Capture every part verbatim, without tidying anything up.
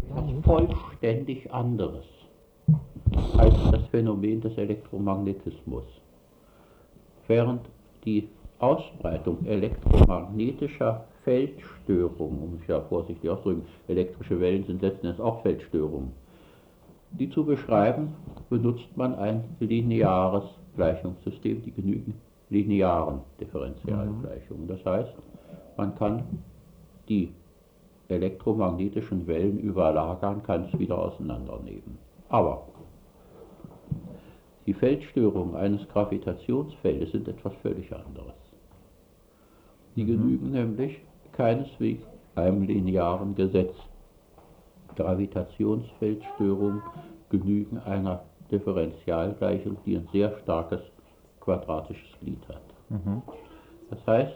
etwas vollständig anderes als das Phänomen des Elektromagnetismus. Während die Ausbreitung elektromagnetischer Feldstörungen, um mich ja vorsichtig auszudrücken, elektrische Wellen sind letzten Endes auch Feldstörungen, die zu beschreiben, benutzt man ein lineares Gleichungssystem, die genügen linearen Differentialgleichungen. Das heißt, man kann die elektromagnetischen Wellen überlagern, kann es wieder auseinandernehmen. Aber die Feldstörungen eines Gravitationsfeldes sind etwas völlig anderes. Die mhm. genügen nämlich keineswegs einem linearen Gesetz. Gravitationsfeldstörungen genügen einer Differentialgleichung, die ein sehr starkes quadratisches Glied hat. Mhm. Das heißt,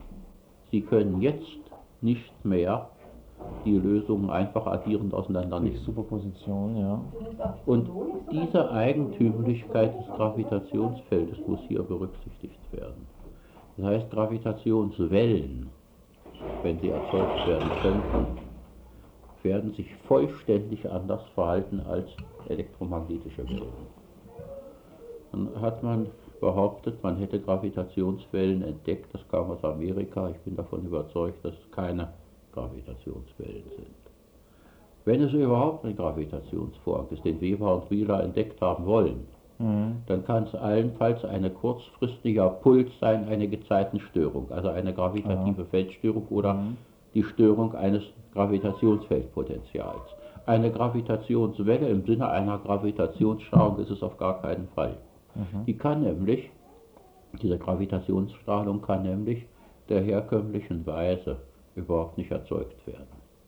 Sie können jetzt nicht mehr die Lösungen einfach addierend auseinandernehmen. Superposition, ja. Und diese Eigentümlichkeit des Gravitationsfeldes muss hier berücksichtigt werden. Das heißt, Gravitationswellen, wenn sie erzeugt werden könnten, werden sich vollständig anders verhalten als elektromagnetische Wellen. Dann hat man behauptet, man hätte Gravitationswellen entdeckt, das kam aus Amerika. Ich bin davon überzeugt, dass es keine Gravitationswellen sind. Wenn es überhaupt ein Gravitationsvorgang ist, den Weber und Wheeler entdeckt haben wollen, mhm. dann kann es allenfalls eine kurzfristiger Puls sein, eine Gezeitenstörung, also eine gravitative ja. Feldstörung oder mhm. die Störung eines Gravitationsfeldpotentials. Eine Gravitationswelle im Sinne einer Gravitationsstrahlung ist es auf gar keinen Fall. Mhm. Die kann nämlich, diese Gravitationsstrahlung kann nämlich der herkömmlichen Weise überhaupt nicht erzeugt werden.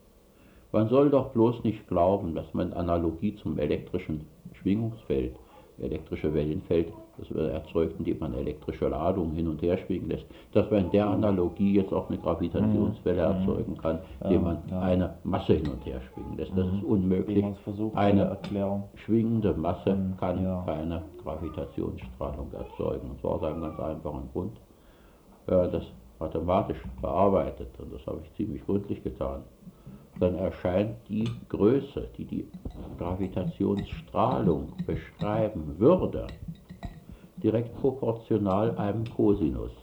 Man soll doch bloß nicht glauben, dass man in Analogie zum elektrischen Schwingungsfeld, elektrische Wellenfeld, das wird erzeugt, indem man elektrische Ladungen hin und her schwingen lässt, dass man in der Analogie jetzt auch eine Gravitationswelle erzeugen kann, indem man ja, ja. eine Masse hin und her schwingen lässt. Das ist unmöglich. Versucht, eine schwingende Masse mhm, kann ja. keine Gravitationsstrahlung erzeugen. Und zwar aus einem ganz einfachen Grund. Ja, das mathematisch bearbeitet, und das habe ich ziemlich gründlich getan, dann erscheint die Größe, die die Gravitationsstrahlung beschreiben würde, direkt proportional einem Cosinus.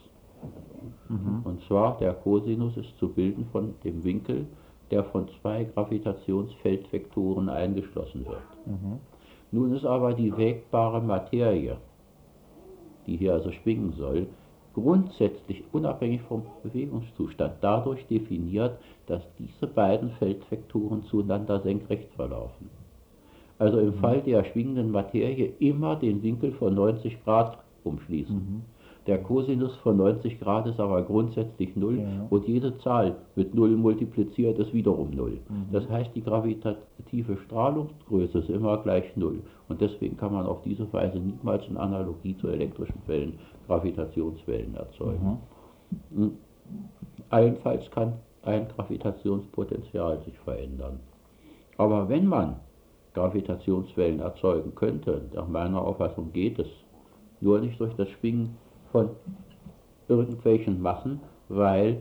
Mhm. Und zwar, der Cosinus ist zu bilden von dem Winkel, der von zwei Gravitationsfeldvektoren eingeschlossen wird. Mhm. Nun ist aber die wägbare Materie, die hier also schwingen soll, grundsätzlich unabhängig vom Bewegungszustand dadurch definiert, dass diese beiden Feldvektoren zueinander senkrecht verlaufen. Also im mhm. Fall der schwingenden Materie immer den Winkel von neunzig Grad umschließen. Mhm. Der Cosinus von neunzig Grad ist aber grundsätzlich null ja. und jede Zahl mit null multipliziert ist wiederum null. Mhm. Das heißt, die gravitative Strahlungsgröße ist immer gleich null. Und deswegen kann man auf diese Weise niemals in Analogie zu elektrischen Wellen Gravitationswellen erzeugen. Mhm. Allenfalls kann ein Gravitationspotenzial sich verändern. Aber wenn man Gravitationswellen erzeugen könnte, nach meiner Auffassung geht es nur nicht durch das Schwingen von irgendwelchen Massen, weil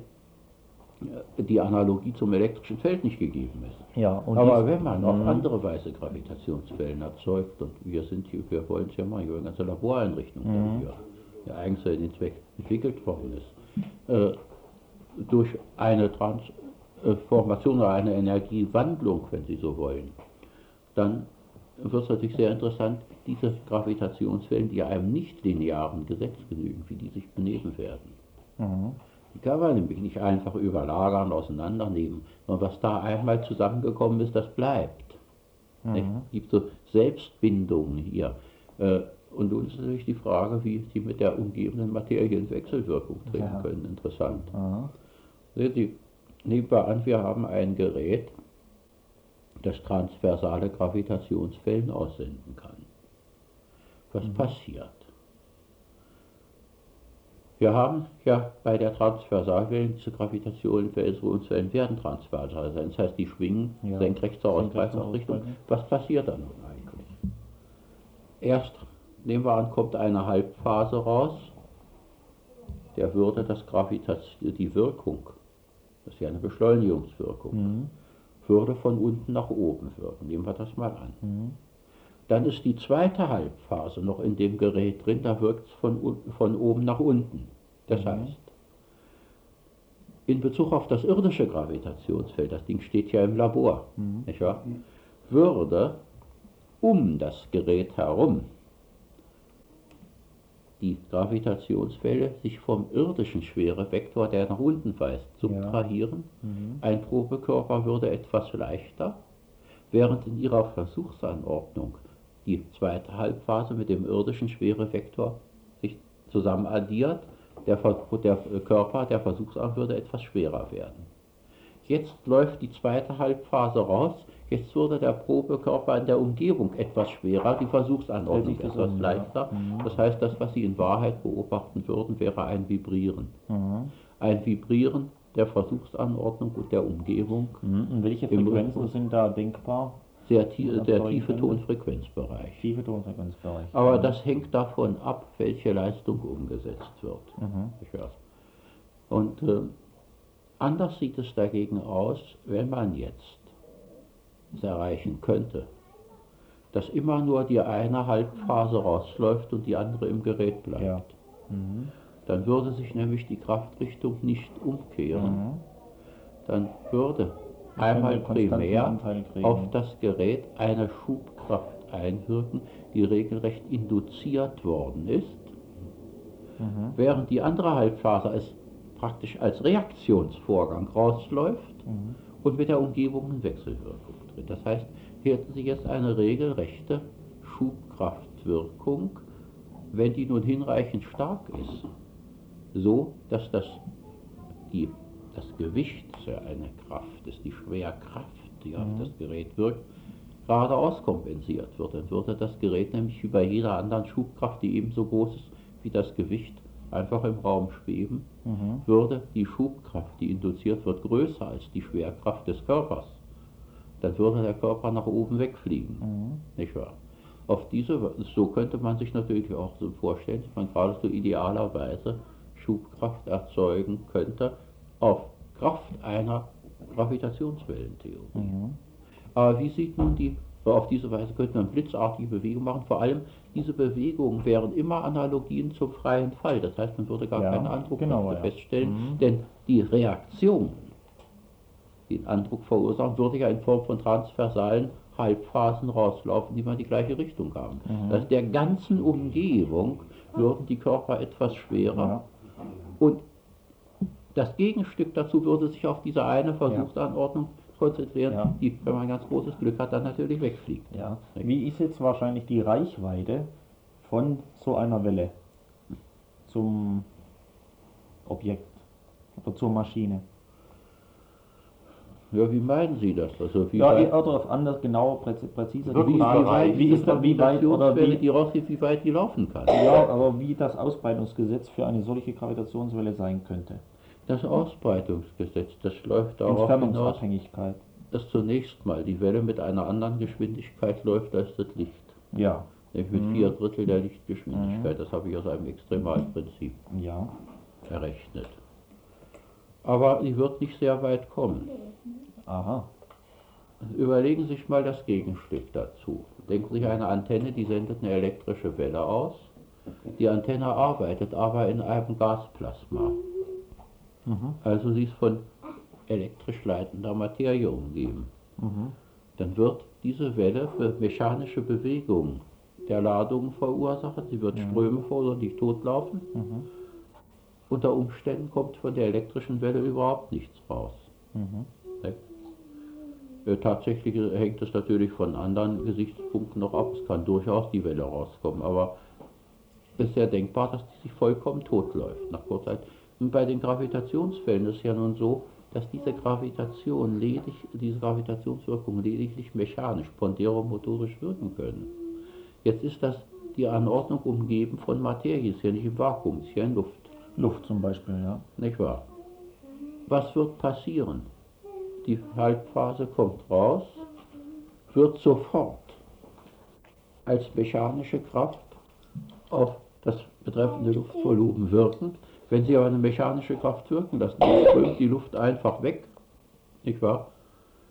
die Analogie zum elektrischen Feld nicht gegeben ist. Ja, und aber wenn man auf andere Weise Gravitationswellen erzeugt, und wir sind hier, wir wollen es ja mal, hier eine ganze Laboreinrichtung mhm. dafür, ja eigens für den Zweck entwickelt worden ist, äh, durch eine Transformation oder eine Energiewandlung, wenn Sie so wollen, dann wird es natürlich sehr interessant, diese Gravitationswellen, die einem nicht-linearen Gesetz genügen, wie die sich benehmen werden. Mhm. Die kann man nämlich nicht einfach überlagern, auseinandernehmen, sondern was da einmal zusammengekommen ist, das bleibt. Mhm. Es gibt so Selbstbindungen hier. Und nun ist natürlich die Frage, wie sie mit der umgebenden Materie in Wechselwirkung treten ja. können. Interessant. Mhm. Sehen Sie, nehmen wir an, wir haben ein Gerät, das transversale Gravitationswellen aussenden kann. Was mhm. passiert? Wir haben ja bei der Transversalwellen diese Gravitationswellen werden transversal sein. Das heißt, die schwingen ja. senkrecht zur Ausbreitungsrichtung. Was passiert dann nun eigentlich? Erst, nehmen wir an, kommt eine Halbphase raus, der würde das Gravitation, die Wirkung, das ist ja eine Beschleunigungswirkung, mhm. würde von unten nach oben wirken. Nehmen wir das mal an. Mhm. Dann ist die zweite Halbphase noch in dem Gerät drin, da wirkt es von, von oben nach unten. Das Mhm. heißt, in Bezug auf das irdische Gravitationsfeld, das Ding steht ja im Labor, Mhm. nicht wahr? Würde um das Gerät herum die Gravitationswelle sich vom irdischen Schwerevektor, der nach unten weist, subtrahieren. Ja. Mhm. Ein Probekörper würde etwas leichter, während in ihrer Versuchsanordnung die zweite Halbphase mit dem irdischen Schwerevektor sich zusammen addiert. Der, der Körper der Versuchsart würde etwas schwerer werden. Jetzt läuft die zweite Halbphase raus, jetzt würde der Probekörper in der Umgebung etwas schwerer, die Versuchsanordnung Das etwas um, leichter. ja. Mhm. Das heißt, das, was Sie in Wahrheit beobachten würden, wäre ein Vibrieren. Mhm. Ein Vibrieren der Versuchsanordnung und der Umgebung. Mhm. Und welche Im Frequenzen Rhythmus. sind da denkbar? Sehr, tie sehr Erzeugen tiefe können? Tonfrequenzbereich. Tiefe Tonfrequenzbereich. Aber Mhm. das hängt davon ab, welche Leistung umgesetzt wird. Mhm. Nicht wahr? Und äh, anders sieht es dagegen aus, wenn man jetzt es erreichen könnte, dass immer nur die eine Halbphase rausläuft und die andere im Gerät bleibt. Ja. Mhm. Dann würde sich nämlich die Kraftrichtung nicht umkehren. Mhm. Dann würde Man einmal könnte einen konstanten primär Anteil kriegen. auf das Gerät eine Schubkraft einwirken, die regelrecht induziert worden ist, Mhm. während die andere Halbphase es praktisch als Reaktionsvorgang rausläuft Mhm. und mit der Umgebung in Wechselwirkung tritt. Das heißt, hier hätten Sie jetzt eine regelrechte Schubkraftwirkung, wenn die nun hinreichend stark ist, so dass das, die, das Gewicht, das ja eine Kraft ist, die Schwerkraft, die auf Mhm. das Gerät wirkt, geradeaus kompensiert wird. Dann würde das Gerät nämlich wie bei jeder anderen Schubkraft, die ebenso groß ist wie das Gewicht, einfach im Raum schweben. Mhm. Würde die Schubkraft, die induziert wird, größer als die Schwerkraft des Körpers, dann würde der Körper nach oben wegfliegen. Mhm. Nicht wahr? Auf diese, so könnte man sich natürlich auch so vorstellen, dass man gerade so idealerweise Schubkraft erzeugen könnte auf Kraft einer Gravitationswellentheorie. Mhm. Aber wie sieht nun die, auf diese Weise könnte man blitzartige Bewegungen machen, vor allem diese Bewegungen wären immer Analogien zum freien Fall, das heißt man würde gar Ja, keinen Andruck genau, ja. feststellen, Mhm. denn die Reaktion, die den Andruck verursachen, würde ja in Form von transversalen Halbphasen rauslaufen, die mal die gleiche Richtung haben. Mhm. Das heißt, der ganzen Umgebung würden die Körper etwas schwerer Ja. und das Gegenstück dazu würde sich auf diese eine Versuchsanordnung konzentrieren, Ja. die, wenn man ganz großes Glück hat, dann natürlich wegfliegt. Ja. Wie ist jetzt wahrscheinlich die Reichweite von so einer Welle zum Objekt oder zur Maschine? Ja, wie meinen Sie das? Also wie Ja, weit, oder anders, genauer, präz- präziser wie, wie weit wie ist da, wie weit, oder Gravitationswelle, wie, die rausgeht, wie weit die laufen kann? ja, aber wie das Ausbreitungsgesetz für eine solche Gravitationswelle sein könnte. Das Ausbreitungsgesetz, das läuft darauf hinaus, Entfernungsabhängigkeit. dass zunächst mal die Welle mit einer anderen Geschwindigkeit läuft als das Licht. Ja. Nämlich mit Mhm. vier Drittel der Lichtgeschwindigkeit. Mhm. Das habe ich aus einem Extremalprinzip Ja. errechnet. Aber die wird nicht sehr weit kommen. Aha. Überlegen Sie sich mal das Gegenstück dazu. Denken Sie sich eine Antenne, die sendet eine elektrische Welle aus. Die Antenne arbeitet aber in einem Gasplasma. Mhm. Also sie ist von elektrisch leitender Materie umgeben. Mhm. Dann wird diese Welle für mechanische Bewegungen der Ladungen verursachen. Sie wird Mhm. Ströme verursachen, die totlaufen. Mhm. Unter Umständen kommt von der elektrischen Welle überhaupt nichts raus. Mhm. Äh, Tatsächlich hängt es natürlich von anderen Gesichtspunkten noch ab. Es kann durchaus die Welle rauskommen, aber es ist sehr denkbar, dass die sich vollkommen totläuft nach kurzer Zeit. Und bei den Gravitationsfällen ist es ja nun so, dass diese Gravitation ledig, diese Gravitationswirkungen lediglich mechanisch, ponderomotorisch wirken können. Jetzt ist das die Anordnung umgeben von Materie, ist ja nicht im Vakuum, ist ja in Luft. Luft zum Beispiel, ja. Nicht wahr? Was wird passieren? Die Halbphase kommt raus, wird sofort als mechanische Kraft auf das betreffende Luftvolumen wirken. Wenn Sie aber eine mechanische Kraft wirken lassen, dann strömt die Luft einfach weg, nicht wahr?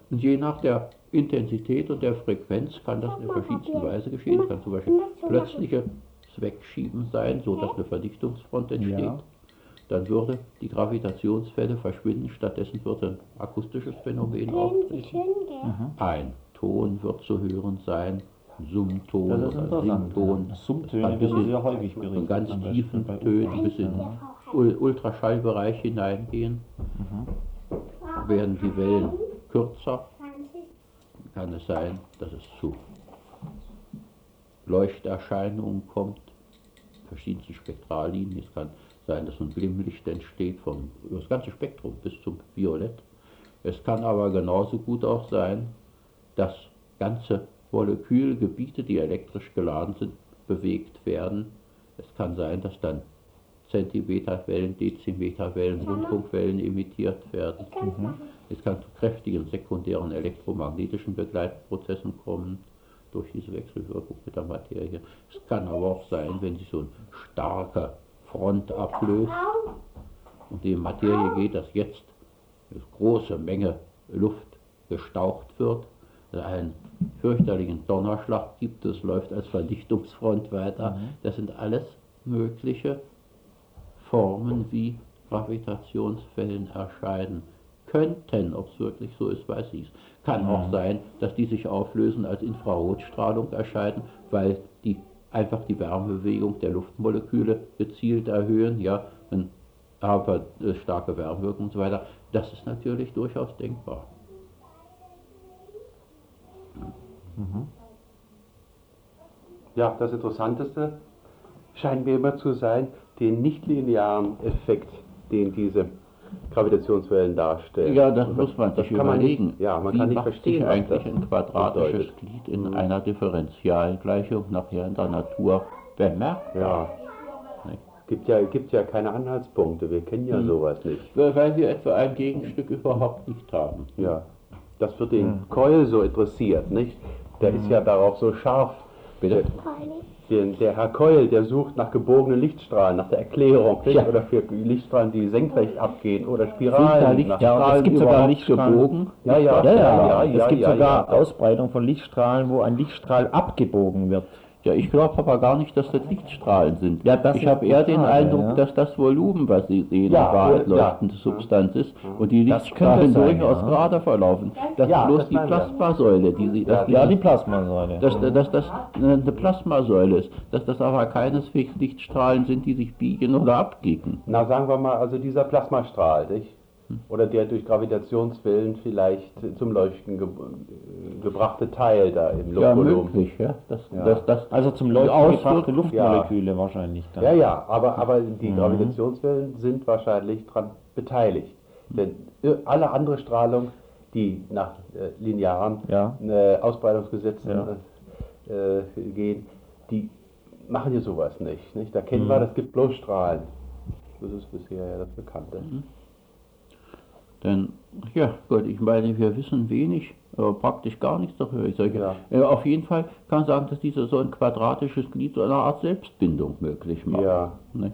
Und je nach der Intensität und der Frequenz kann das in verschiedensten Weise geschehen. Es kann zum Beispiel plötzliches Wegschieben sein, so dass eine Verdichtungsfront entsteht. Ja. Dann würde die Gravitationswelle verschwinden, stattdessen wird ein akustisches Phänomen auftreten. Ein Ton wird zu hören sein, Summton Das ist oder interessant. Sington. Summtöne Ein bisschen werden sehr häufig von berichtet. ganz am besten tiefen bei Tönen bis in Ja. den Ultraschallbereich hineingehen. Werden die Wellen kürzer, kann es sein, dass es zu Leuchterscheinungen kommt, verschiedenste Spektrallinien. Es kann sein, dass ein Glimmlicht entsteht, vom, über das ganze Spektrum bis zum Violett. Es kann aber genauso gut auch sein, dass ganze Molekülgebiete, die elektrisch geladen sind, bewegt werden. Es kann sein, dass dann Zentimeterwellen, Dezimeterwellen, Rundfunkwellen emittiert werden. Mhm. Es kann zu kräftigen sekundären elektromagnetischen Begleitprozessen kommen durch diese Wechselwirkung mit der Materie. Es kann aber auch sein, wenn sich so eine starke Front ablöst und die Materie geht, dass jetzt eine große Menge Luft gestaucht wird, einen fürchterlichen Donnerschlag gibt, es läuft als Verdichtungsfront weiter. Mhm. Das sind alles mögliche Formen, wie Gravitationswellen erscheinen könnten. Ob es wirklich so ist, weiß ich. Kann mhm. auch sein, dass die sich auflösen als Infrarotstrahlung erscheinen, weil die einfach die Wärmebewegung der Luftmoleküle gezielt erhöhen, ja, aber äh, starke Wärmewirkung und so weiter. Das ist natürlich durchaus denkbar. Mhm. Ja, das Interessanteste scheint mir immer zu sein, den nichtlinearen Effekt, den diese Gravitationswellen darstellen. Ja, das muss man sich überlegen. Nicht, ja, man Wie kann nicht macht verstehen, sich eigentlich ein quadratisches bedeutet. Glied in Mhm. einer Differentialgleichung nachher in der Natur bemerkbar? Ja. Gibt ja, gibt ja keine Anhaltspunkte, wir kennen ja Mhm. sowas nicht. Weil wir etwa ein Gegenstück überhaupt nicht haben. Ja, das wird den Mhm. Keul so interessiert, nicht? Der ist ja darauf so scharf. Bitte? Der, der Herr Keul, der sucht nach gebogenen Lichtstrahlen, nach der Erklärung, nicht? Ja. Oder für Lichtstrahlen, die senkrecht abgehen, oder Sind da Spiralen. Lichtstrahlen nach- es gibt sogar überhaupt Lichtstrahlen. gebogen? Ja, ja, Ja, ja, ja, es ja, gibt ja, sogar ja. Ausbreitung von Lichtstrahlen, wo ein Lichtstrahl abgebogen wird. Ja, ich glaube aber gar nicht, dass das Lichtstrahlen sind. Ja, das ich ist habe eher die den Frage, Eindruck, ja. dass das Volumen, was Sie sehen, Ja, in Wahrheit ja, leuchtende ja. Substanz ist und die Das Lichtstrahlen könnte sein, durchaus ja. gerade verlaufen. Das Ja, ist bloß das die meinen wir. Plasmasäule, die Sie, dass Ja, die dieses- Plasmasäule. dass, dass das eine Plasmasäule ist, dass das aber keineswegs Lichtstrahlen sind, die sich biegen oder abbiegen. Na, sagen wir mal, also dieser Plasmastrahl, nicht? Oder der durch Gravitationswellen vielleicht zum Leuchten ge gebrachte Teil da im Ja, Luftvolumen. möglich, ja. Das, Ja. das, das, Also zum die Leuchten Auswirkung- gebrachte Luftmoleküle wahrscheinlich dann. Ja, ja, aber, aber die Mhm. Gravitationswellen sind wahrscheinlich daran beteiligt. Denn äh, alle andere Strahlung, die nach äh, linearen Ja. äh, Ausbreitungsgesetzen Ja. äh, gehen, die machen ja sowas nicht. nicht? Da kennen Mhm. wir, das gibt bloß Strahlen. Das ist bisher ja das Bekannte. Denn, ja gut, ich meine, wir wissen wenig, aber praktisch gar nichts darüber. Ich sage, Ja. äh, auf jeden Fall kann man sagen, dass dieser so ein quadratisches Glied so eine Art Selbstbindung möglich macht. Ja. Ne?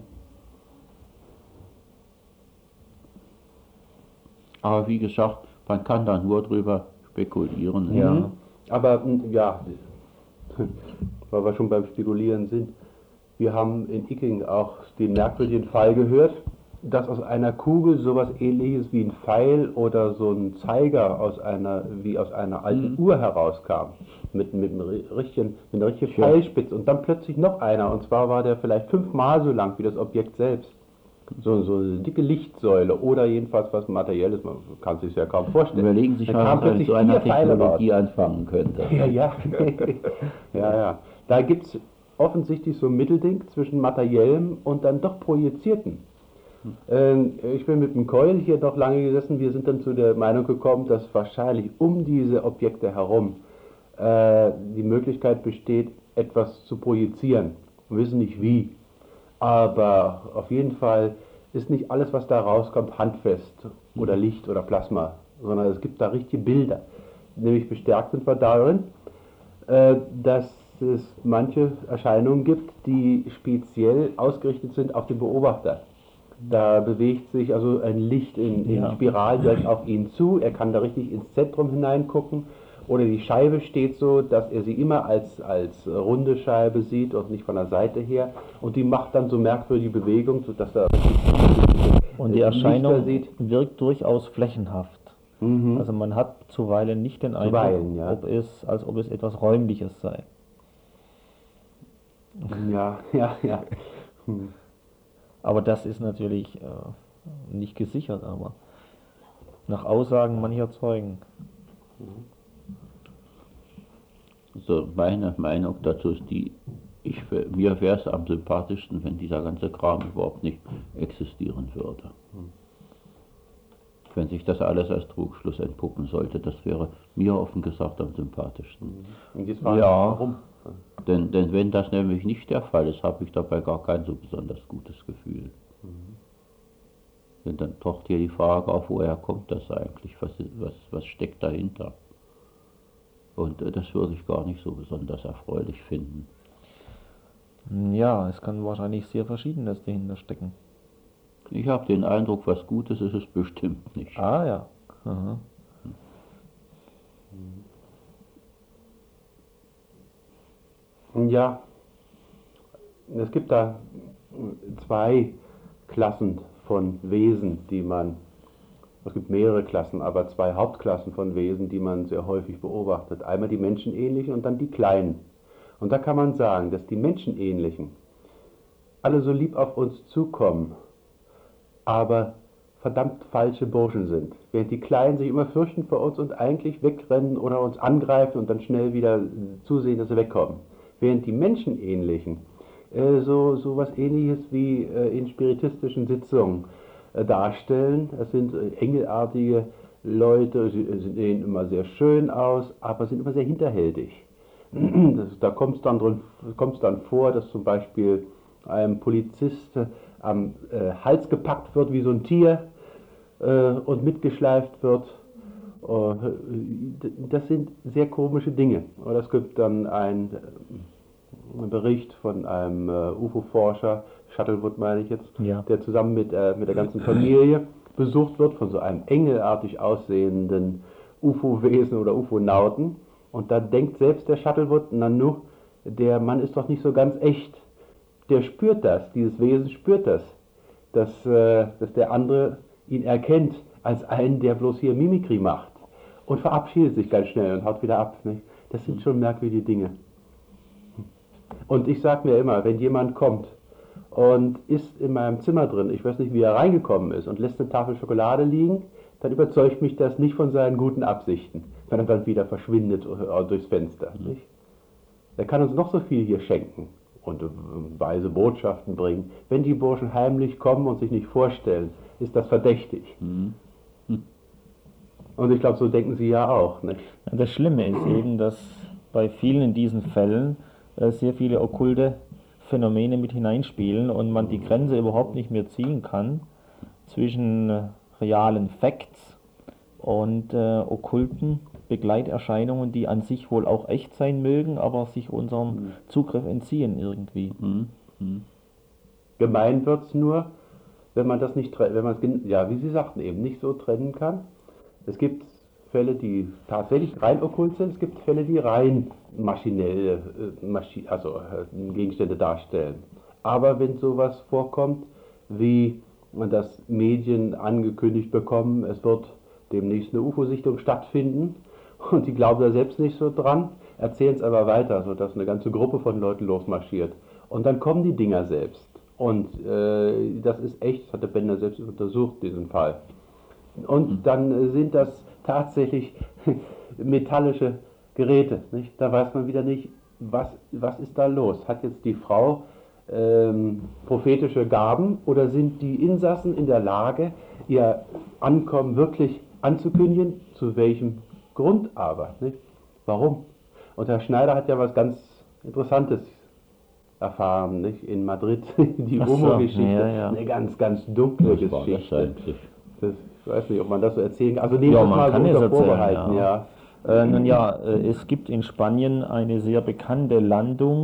Aber wie gesagt, man kann da nur drüber spekulieren. ne? Ja. Mhm. Aber m, ja, weil wir schon beim Spekulieren sind, wir haben in Icking auch den merkwürdigen Fall gehört, dass aus einer Kugel sowas ähnliches wie ein Pfeil oder so ein Zeiger aus einer, wie aus einer alten Mhm. Uhr herauskam. Mit, mit, einem ri- richtigen, mit einer richtigen Ja. Pfeilspitze. Und dann plötzlich noch einer. Und zwar war der vielleicht fünfmal so lang wie das Objekt selbst. So, so eine dicke Lichtsäule oder jedenfalls was Materielles, man kann es sich ja kaum vorstellen. Überlegen Sie sich Dann mal, kamen was man mit plötzlich so einer vier Pfeile raus. Technologie anfangen könnte. Ja, ja. ja, ja. Da gibt es offensichtlich so ein Mittelding zwischen materiellem und dann doch projizierten. Ähm, ich bin mit dem Keul hier doch lange gesessen. Wir sind dann zu der Meinung gekommen, dass wahrscheinlich um diese Objekte herum äh, die Möglichkeit besteht, etwas zu projizieren. Wir wissen nicht wie. Aber auf jeden Fall ist nicht alles, was da rauskommt, handfest oder Licht oder Plasma, sondern es gibt da richtige Bilder. Nämlich bestärkt sind wir darin, äh, dass es manche Erscheinungen gibt, die speziell ausgerichtet sind auf den Beobachter. Da bewegt sich also ein Licht in, in Ja. Spiral direkt auf ihn zu. Er kann da richtig ins Zentrum hineingucken. Oder die Scheibe steht so, dass er sie immer als, als runde Scheibe sieht und nicht von der Seite her. Und die macht dann so merkwürdige Bewegungen, sodass er Und die Lichter Erscheinung sieht. wirkt durchaus flächenhaft. Mhm. Also man hat zuweilen nicht den Eindruck, Zuweilen, ja. ob es, als ob es etwas Räumliches sei. Ja, ja, ja. Hm. Aber das ist natürlich äh, nicht gesichert, aber nach Aussagen mancher Zeugen. Also meine Meinung dazu ist die, ich, mir wäre es am sympathischsten, wenn dieser ganze Kram überhaupt nicht existieren würde. Wenn sich das alles als Trugschluss entpuppen sollte, das wäre mir offen gesagt am sympathischsten. Und jetzt war Ja. warum? Denn, denn wenn das nämlich nicht der Fall ist, habe ich dabei gar kein so besonders gutes Gefühl. Denn dann taucht hier die Frage auf, woher kommt das eigentlich, was, was, was steckt dahinter? Und äh, das würde ich gar nicht so besonders erfreulich finden. Ja, es kann wahrscheinlich sehr Verschiedenes dahinter stecken. Ich habe den Eindruck, was Gutes ist es bestimmt nicht. Ah ja. Aha. Ja, es gibt da zwei Klassen von Wesen, die man, es gibt mehrere Klassen, aber zwei Hauptklassen von Wesen, die man sehr häufig beobachtet. Einmal die Menschenähnlichen und dann die Kleinen. Und da kann man sagen, dass die Menschenähnlichen alle so lieb auf uns zukommen, aber verdammt falsche Burschen sind. Während die Kleinen sich immer fürchten vor uns und eigentlich wegrennen oder uns angreifen und dann schnell wieder zusehen, dass sie wegkommen. Während die Menschenähnlichen äh, so, so was Ähnliches wie äh, in spiritistischen Sitzungen äh, darstellen. Es sind äh, engelartige Leute, sie äh, sehen immer sehr schön aus, aber sind immer sehr hinterhältig. Das, da kommt es dann, drin- kommt's dann vor, dass zum Beispiel einem Polizist äh, am äh, Hals gepackt wird wie so ein Tier äh, und mitgeschleift wird. Äh, das sind sehr komische Dinge. Oder es gibt dann ein, äh, einen Bericht von einem äh, U F O-Forscher, Shuttlewood meine ich jetzt, Ja. der zusammen mit, äh, mit der ganzen Familie besucht wird von so einem engelartig aussehenden U F O-Wesen oder U F O-Nauten. Und da denkt selbst der Shuttlewood, na nu, der Mann ist doch nicht so ganz echt. Der spürt das, dieses Wesen spürt das, dass, äh, dass der andere ihn erkennt als einen, der bloß hier Mimikry macht und verabschiedet sich ganz schnell und haut wieder ab. Nicht? Das sind schon merkwürdige Dinge. Und ich sage mir immer, wenn jemand kommt und ist in meinem Zimmer drin, ich weiß nicht, wie er reingekommen ist und lässt eine Tafel Schokolade liegen, dann überzeugt mich das nicht von seinen guten Absichten, wenn er dann wieder verschwindet durchs Fenster. Nicht? Er kann uns noch so viel hier schenken und äh, weise Botschaften bringen. Wenn die Burschen heimlich kommen und sich nicht vorstellen, ist das verdächtig. Mhm. Und ich glaube, so denken Sie ja auch. Nicht? Das Schlimme ist eben, dass bei vielen in diesen Fällen äh, sehr viele okkulte Phänomene mit hineinspielen und man die Grenze überhaupt nicht mehr ziehen kann zwischen äh, realen Facts und äh, okkulten Begleiterscheinungen, die an sich wohl auch echt sein mögen, aber sich unserem Zugriff entziehen irgendwie. Mhm. Mhm. Gemein wird es nur, wenn man das nicht tre- wenn man es, ja, wie Sie sagten, eben nicht so trennen kann. Es gibt Fälle, die tatsächlich rein okkult sind, es gibt Fälle, die rein maschinelle äh, Maschi also, äh, Gegenstände darstellen. Aber wenn sowas vorkommt, wie das Medien angekündigt bekommen, es wird demnächst eine U F O-Sichtung stattfinden und die glauben da selbst nicht so dran, erzählen es aber weiter, sodass eine ganze Gruppe von Leuten losmarschiert. Und dann kommen die Dinger selbst. Und äh, das ist echt, das hat der Bender selbst untersucht, diesen Fall. Und dann äh, sind das tatsächlich metallische Geräte. Nicht? Da weiß man wieder nicht, was, was ist da los? Hat jetzt die Frau ähm, prophetische Gaben oder sind die Insassen in der Lage, ihr Ankommen wirklich anzukündigen? Zu welchem Grund aber? Nicht? Warum? Und Herr Schneider hat ja was ganz Interessantes erfahren, nicht? In Madrid, die Ach so, Omo-Geschichte, ja, ja. eine ganz, ganz dunkle Was war das Geschichte. eigentlich? Das, ich weiß nicht, ob man das so erzählen kann. Also nehmen Ja, wir es man mal so kann es unter erzählen, Vorbehalten, ja. ja. Äh, nun ja, äh, es gibt in Spanien eine sehr bekannte Landung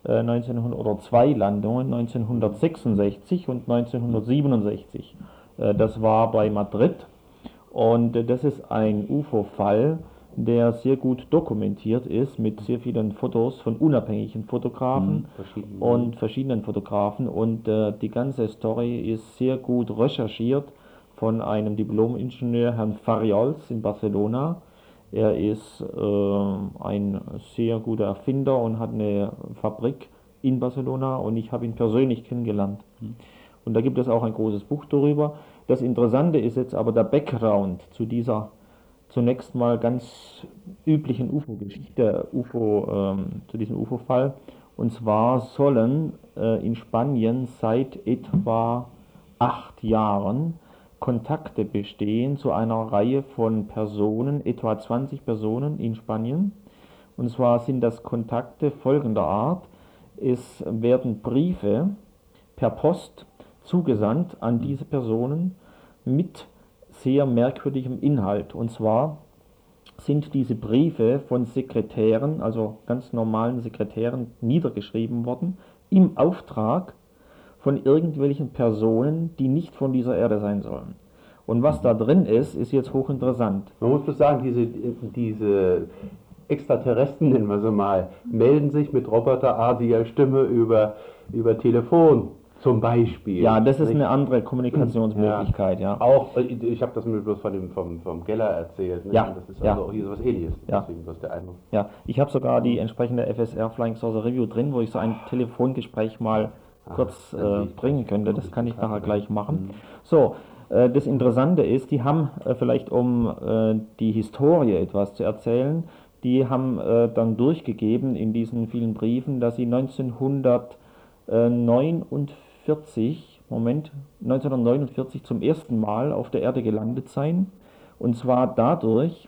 äh, neunzehnhundert oder zwei Landungen, neunzehnhundertsechsundsechzig und neunzehnhundertsiebenundsechzig. Äh, das war bei Madrid und äh, das ist ein U F O-Fall, der sehr gut dokumentiert ist mit sehr vielen Fotos von unabhängigen Fotografen Verschiedene. und verschiedenen Fotografen und äh, die ganze Story ist sehr gut recherchiert von einem Diplom-Ingenieur, Herrn Farriols in Barcelona. Er ist äh, ein sehr guter Erfinder und hat eine Fabrik in Barcelona und ich habe ihn persönlich kennengelernt. Und da gibt es auch ein großes Buch darüber. Das Interessante ist jetzt aber der Background zu dieser zunächst mal ganz üblichen U F O-Geschichte, U F O, ähm, zu diesem U F O-Fall. Und zwar sollen äh, in Spanien seit etwa acht Jahren Kontakte bestehen zu einer Reihe von Personen, etwa zwanzig Personen in Spanien. Und zwar sind das Kontakte folgender Art. Es werden Briefe per Post zugesandt an diese Personen mit sehr merkwürdigem Inhalt. Und zwar sind diese Briefe von Sekretären, also ganz normalen Sekretären, niedergeschrieben worden, im Auftrag von irgendwelchen Personen, die nicht von dieser Erde sein sollen. Und was da drin ist, ist jetzt hochinteressant. Man muss bloß sagen, diese, diese Extraterrestrien, nennen wir sie mal, melden sich mit roboterartiger Stimme über, über Telefon zum Beispiel. Ja, das ist nicht? eine andere Kommunikationsmöglichkeit, ja. Auch, ich habe das mir bloß von dem, vom, vom Geller erzählt. Ne? Ja, Das ist ja. also auch hier sowas Ähnliches. Ja. Deswegen bloß der Eindruck. Ja, ich habe sogar die entsprechende F S R Flying Saucer Review drin, wo ich so ein Telefongespräch mal kurz äh, bringen könnte. Das kann ich nachher gleich machen. So, äh, das Interessante ist, die haben äh, vielleicht, um äh, die Historie etwas zu erzählen, die haben äh, dann durchgegeben in diesen vielen Briefen, dass sie neunzehnhundertneunundvierzig, Moment, neunzehnhundertneunundvierzig zum ersten Mal auf der Erde gelandet seien. Und zwar dadurch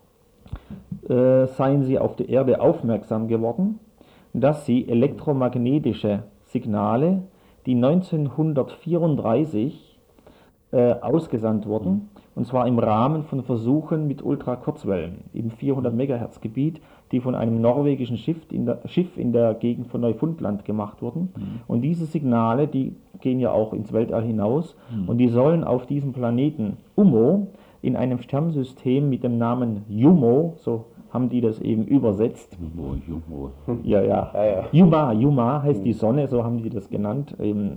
äh, seien sie auf die Erde aufmerksam geworden, dass sie elektromagnetische Signale, die neunzehnhundertvierunddreißig äh, ausgesandt wurden, und zwar im Rahmen von Versuchen mit Ultrakurzwellen im vierhundert Megahertz Gebiet, die von einem norwegischen Schiff in der, Schiff in der Gegend von Neufundland gemacht wurden. Mhm. Und diese Signale, die gehen ja auch ins Weltall hinaus, mhm. und die sollen auf diesem Planeten Ummo in einem Sternensystem mit dem Namen Jumo, so haben die das eben übersetzt. Jumo, Jumo. Ja, ja. Ja, ja. Yuma, Yuma heißt die Sonne, so haben die das genannt.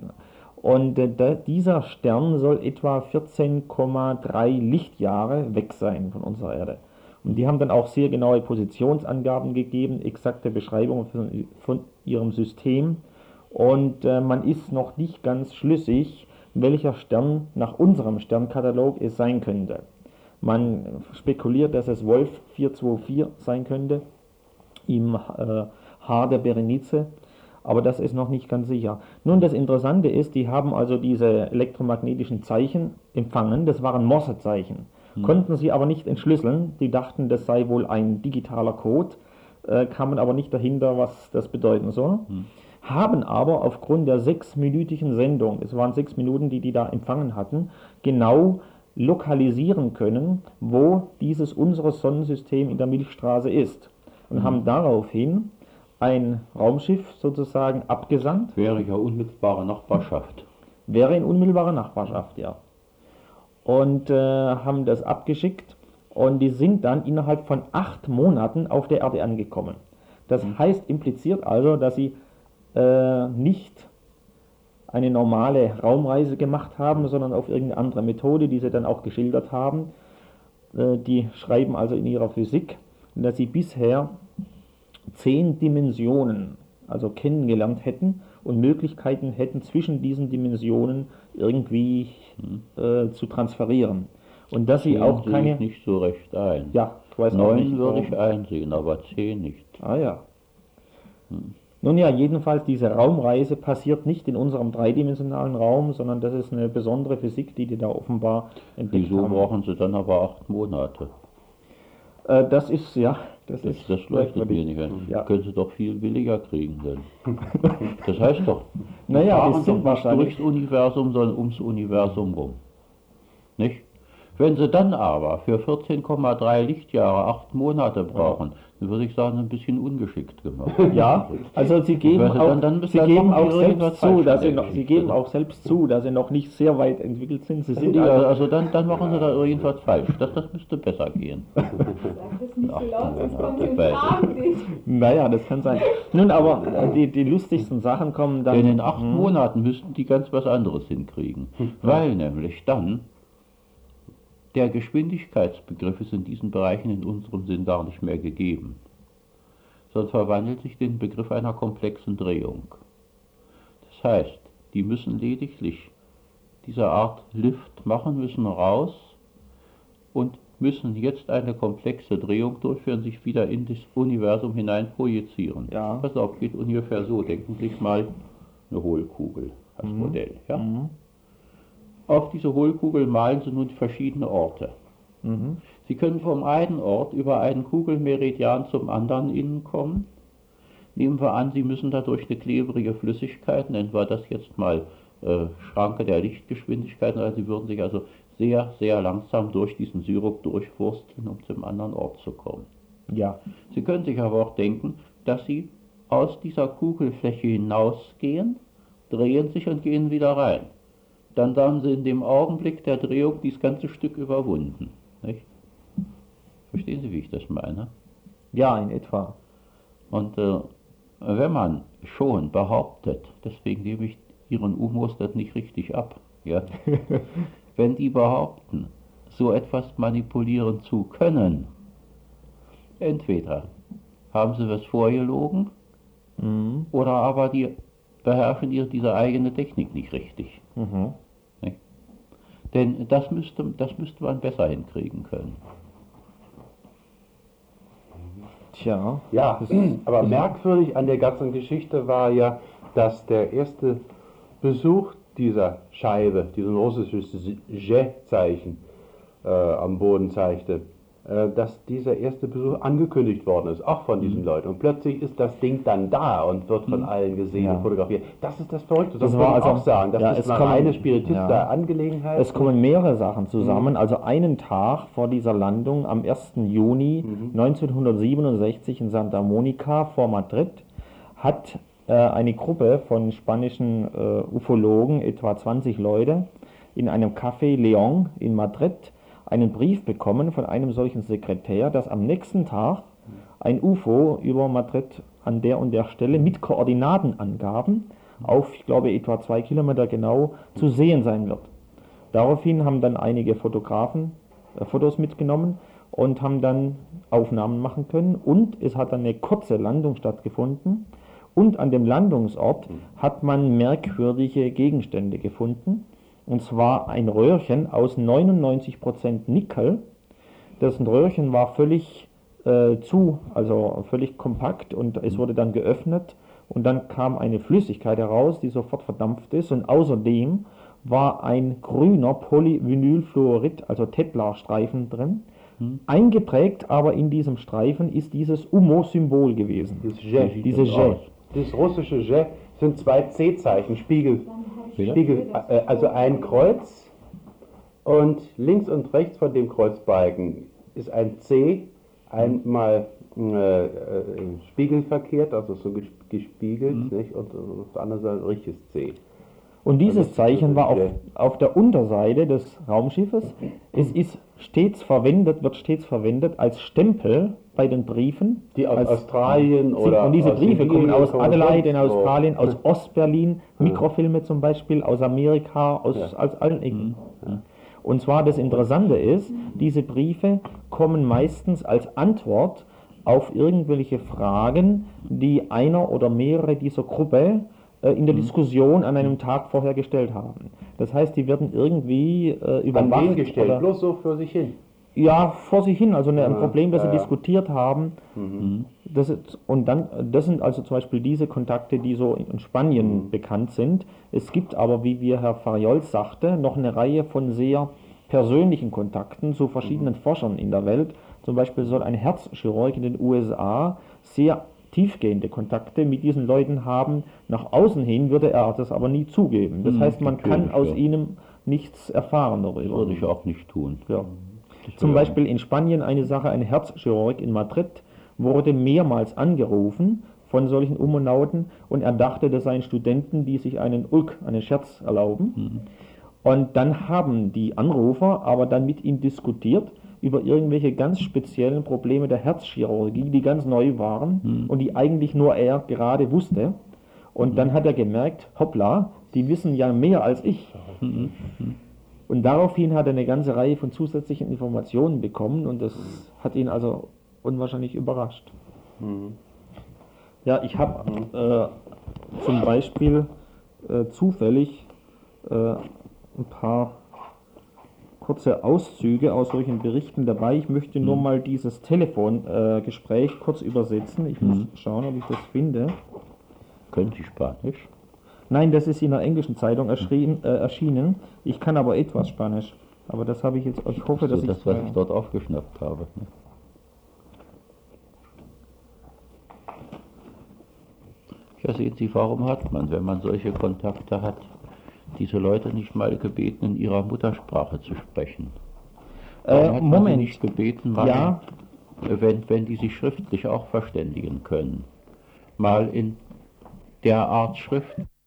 Und äh, da, dieser Stern soll etwa vierzehn Komma drei Lichtjahre weg sein von unserer Erde. Und die haben dann auch sehr genaue Positionsangaben gegeben, exakte Beschreibungen von, von ihrem System. Und äh, man ist noch nicht ganz schlüssig, welcher Stern nach unserem Sternkatalog es sein könnte. Man spekuliert, dass es Wolf vierhundertvierundzwanzig sein könnte, im äh, Haar der Berenice, aber das ist noch nicht ganz sicher. Nun, das Interessante ist, die haben also diese elektromagnetischen Zeichen empfangen, das waren Morsezeichen, hm. konnten sie aber nicht entschlüsseln, die dachten, das sei wohl ein digitaler Code, äh, kamen aber nicht dahinter, was das bedeuten soll, hm. haben aber aufgrund der sechsminütigen Sendung, es waren sechs Minuten, die die da empfangen hatten, genau lokalisieren können, wo dieses unsere Sonnensystem in der Milchstraße ist. Und mhm. haben daraufhin ein Raumschiff sozusagen abgesandt. Wäre ja unmittelbare Nachbarschaft. Wäre in unmittelbarer Nachbarschaft, ja. Und äh, haben das abgeschickt und die sind dann innerhalb von acht Monaten auf der Erde angekommen. Das mhm. heißt, impliziert also, dass sie äh, nicht eine normale Raumreise gemacht haben, sondern auf irgendeine andere Methode, die sie dann auch geschildert haben. Äh, die schreiben also in ihrer Physik, dass sie bisher zehn Dimensionen also kennengelernt hätten und Möglichkeiten hätten, zwischen diesen Dimensionen irgendwie äh, zu transferieren. Und dass sie auch keine... Ich nicht so recht ein. Ja, ich weiß Neun auch nicht, würde warum. ich einsehen, aber zehn nicht. Ah ja. Hm. Nun ja, jedenfalls diese Raumreise passiert nicht in unserem dreidimensionalen Raum, sondern das ist eine besondere Physik, die die da offenbar entdeckt Wieso haben. brauchen sie dann aber acht Monate? Äh, das ist, ja, das, Das, ist... das leuchtet mir nicht ein. Ja. Können sie doch viel billiger kriegen denn. Das heißt doch, die Naja, die fahren sind doch nicht wahrscheinlich... durchs Universum, sondern ums Universum rum. Nicht? Wenn Sie dann aber für vierzehn Komma drei Lichtjahre acht Monate brauchen, dann würde ich sagen, ein bisschen ungeschickt gemacht. Ja, also Sie geben Also auch, dann- dann müssen Sie dann geben machen auch Sie irgendwas selbst zu, falsch, dass Sie denke noch, ich. Sie geben auch selbst zu, dass Sie noch nicht sehr weit entwickelt sind. Sie sind Ja, also, also dann, dann machen Sie da irgendwas falsch. Das, das müsste besser gehen. Sag das nicht so laut, sonst kommen sie und Weil- fragen dich. naja, das kann sein. Nun, aber äh, die, die lustigsten Sachen kommen dann. Denn in acht Hm. Monaten müssten die ganz was anderes hinkriegen. Weil nämlich dann der Geschwindigkeitsbegriff ist in diesen Bereichen in unserem Sinn gar nicht mehr gegeben. Sondern verwandelt sich den Begriff einer komplexen Drehung. Das heißt, die müssen lediglich diese Art Lift machen, müssen raus und müssen jetzt eine komplexe Drehung durchführen, sich wieder in das Universum hinein projizieren. Ja. Pass auf, geht ungefähr so. Denken Sie sich mal eine Hohlkugel als Mhm. Modell. Ja? Mhm. Auf diese Hohlkugel malen Sie nun verschiedene Orte. Mhm. Sie können vom einen Ort über einen Kugelmeridian zum anderen innen kommen. Nehmen wir an, Sie müssen dadurch eine klebrige Flüssigkeit, nennen wir das jetzt mal äh, Schranke der Lichtgeschwindigkeit, also Sie würden sich also sehr, sehr langsam durch diesen Sirup durchwursteln, um zum anderen Ort zu kommen. Ja. Sie können sich aber auch denken, dass Sie aus dieser Kugelfläche hinausgehen, drehen sich und gehen wieder rein. Dann haben Sie in dem Augenblick der Drehung dieses ganze Stück überwunden. Nicht? Verstehen Sie, wie ich das meine? Ja, in etwa. Und äh, wenn man schon behauptet, deswegen nehme ich Ihren Umos das nicht richtig ab, ja? Wenn die behaupten, so etwas manipulieren zu können, entweder haben sie was vorgelogen, Mhm. oder aber die beherrschen ihre, diese eigene Technik nicht richtig. Mhm. Nicht? Denn das müsste, das müsste man besser hinkriegen können. Tja. Ja, aber merkwürdig an der ganzen Geschichte war ja, dass der erste Besuch dieser Scheibe, diesem russisches J-Zeichen äh, am Boden zeigte, äh, dass dieser erste Besuch angekündigt worden ist, auch von diesen Leuten. Und plötzlich ist das Ding dann da und wird von allen gesehen Ja. und fotografiert. Das ist das Verrückte, das, Das muss war man also- auch sagen. Das ja, ist es eine kommen- reine spiritistische ja. Angelegenheit. Es kommen mehrere Sachen zusammen. Also einen Tag vor dieser Landung, am ersten Juni neunzehnhundertsiebenundsechzig in Santa Monica vor Madrid, hat äh, eine Gruppe von spanischen äh, Ufologen, etwa zwanzig Leute, in einem Café León in Madrid einen Brief bekommen von einem solchen Sekretär, dass am nächsten Tag ein U F O über Madrid an der und der Stelle mit Koordinatenangaben auf, ich glaube, etwa zwei Kilometer genau zu sehen sein wird. Daraufhin haben dann einige Fotografen äh, Fotos mitgenommen und haben dann Aufnahmen machen können, und es hat dann eine kurze Landung stattgefunden, und an dem Landungsort hat man merkwürdige Gegenstände gefunden, und zwar ein Röhrchen aus neunundneunzig Prozent Nickel. Das Röhrchen war völlig äh, zu, also völlig kompakt, und es wurde dann geöffnet und dann kam eine Flüssigkeit heraus, die sofort verdampft ist, und außerdem war ein grüner Polyvinylfluorid, also Tetlar-Streifen drin. Eingeprägt aber in diesem Streifen ist dieses U M O-Symbol gewesen. Dieses J. Diese J. Das russische J sind zwei C-Zeichen, Spiegel, Spiegel, äh, also ein Kreuz, und links und rechts von dem Kreuzbalken ist ein C, einmal äh, äh, spiegelverkehrt, also so ges- gespiegelt, nicht? Und auf der anderen Seite ein richtiges C. Und dieses das- Zeichen war auf, ja. auf der Unterseite des Raumschiffes. Es ist stets verwendet, wird stets verwendet als Stempel bei den Briefen. Die aus als, Australien Sie- oder Und diese aus Briefe kommen Sibirien aus kommen Adelaide in sonst wo. Australien, aus Ostberlin, Mikrofilme zum Beispiel, aus Amerika, aus, Ja. aus allen Ecken. Und zwar das Interessante ist, diese Briefe kommen meistens als Antwort auf irgendwelche Fragen, die einer oder mehrere dieser Gruppe äh, in der Diskussion an einem Tag vorher gestellt haben. Das heißt, die werden irgendwie äh, An überwacht. wen gestellt, oder, bloß so für sich hin. ja, vor sich hin, also eine, ein Ja, Problem, das ja, sie ja. diskutiert haben. Das ist, und dann, das sind also zum Beispiel diese Kontakte, die so in Spanien bekannt sind. Es gibt aber, wie wir Herr Fariols sagte, noch eine Reihe von sehr persönlichen Kontakten zu verschiedenen Forschern in der Welt. Zum Beispiel soll ein Herzchirurg in den U S A sehr tiefgehende Kontakte mit diesen Leuten haben. Nach außen hin würde er das aber nie zugeben. Das Hm, heißt, man kann natürlich, aus ja. ihnen nichts erfahren darüber. Würde ich auch nicht tun. Ja. Das Zum wäre- Beispiel in Spanien eine Sache, ein Herzchirurg in Madrid wurde mehrmals angerufen von solchen Ummonauten und er dachte, das seien Studenten, die sich einen Ulk, einen Scherz erlauben. Und dann haben die Anrufer aber dann mit ihm diskutiert über irgendwelche ganz speziellen Probleme der Herzchirurgie, die ganz neu waren und die eigentlich nur er gerade wusste. Und dann hat er gemerkt, hoppla, die wissen ja mehr als ich. Und daraufhin hat er eine ganze Reihe von zusätzlichen Informationen bekommen und das hat ihn also unwahrscheinlich überrascht. Ja, ich habe äh, zum Beispiel äh, zufällig äh, ein paar kurze Auszüge aus solchen Berichten dabei. Ich möchte nur mal dieses Telefongespräch äh, kurz übersetzen. Ich muss schauen, ob ich das finde. Können Sie Spanisch? Nein, das ist in der englischen Zeitung erschien, äh, erschienen. Ich kann aber etwas Spanisch. Aber das habe ich jetzt, ich hoffe, dass So ich das, was ich dort aufgeschnappt habe. Ne? Ja, sehen Sie, warum hat man, wenn man solche Kontakte hat, diese Leute nicht mal gebeten, in ihrer Muttersprache zu sprechen? Warum Äh, hat man Moment. sie nicht gebeten, mal, Ja. wenn, wenn die sich schriftlich auch verständigen können, mal in der Art Schrift